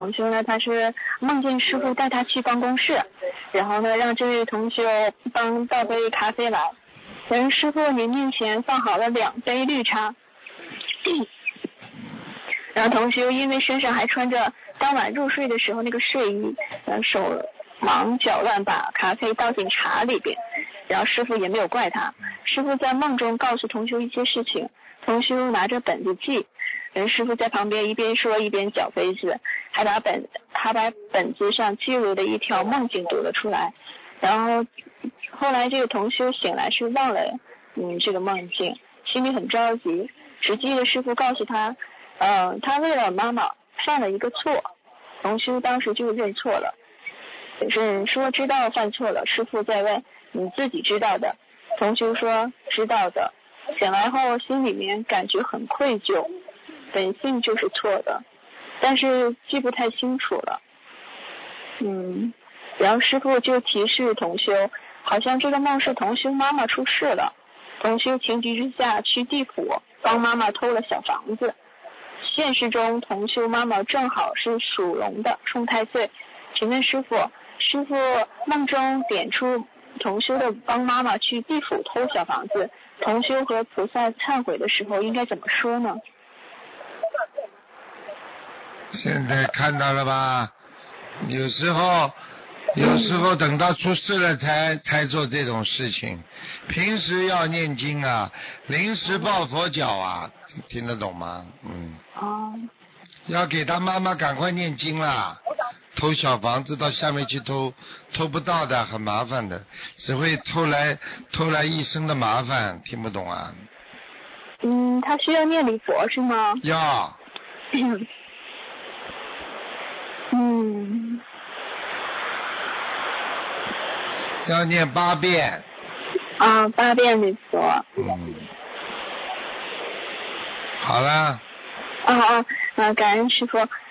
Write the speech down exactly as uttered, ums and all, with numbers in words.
同修呢，他是梦见师傅带他去办公室，然后呢让这位同修帮倒杯咖啡来。人师傅您面前放好了两杯绿茶，然后同修因为身上还穿着当晚入睡的时候那个睡衣，呃手忙脚乱把咖啡倒进茶里边，然后师傅也没有怪他。师傅在梦中告诉同修一些事情，同修拿着本子记，人师傅在旁边一边说一边搅杯子，还把本还把本子上记录的一条梦境读了出来。然后后来这个同修醒来是忘了嗯这个梦境，心里很着急，只记得师傅告诉他，呃他为了妈妈犯了一个错，同修当时就认错了，是说知道犯错了。师傅在问你自己知道的，同修说知道的。醒来后心里面感觉很愧疚，本性就是错的，但是记不太清楚了。嗯，然后师傅就提示同修，好像这个梦是同修妈妈出事了，同修情急之下去地府帮妈妈偷了小房子。现实中同修妈妈正好是属龙的，冲太岁。请问师傅，师傅梦中点出同修的帮妈妈去地府偷小房子，同修和菩萨忏悔的时候应该怎么说呢？ 现在看到了吧，有时候有时候等到出事了才才做这种事情，平时要念经啊，临时抱佛脚啊，听得懂吗？嗯。 哦。 要给他妈妈赶快念经啦，偷小房子到下面去偷，偷不到的，很麻烦的，只会偷来偷来一生的麻烦，听不懂啊？ 嗯，他需要念礼佛是吗？ 要。 嗯。 要念八遍。 啊，八遍礼佛。 嗯。好了。 啊啊啊！感恩师傅。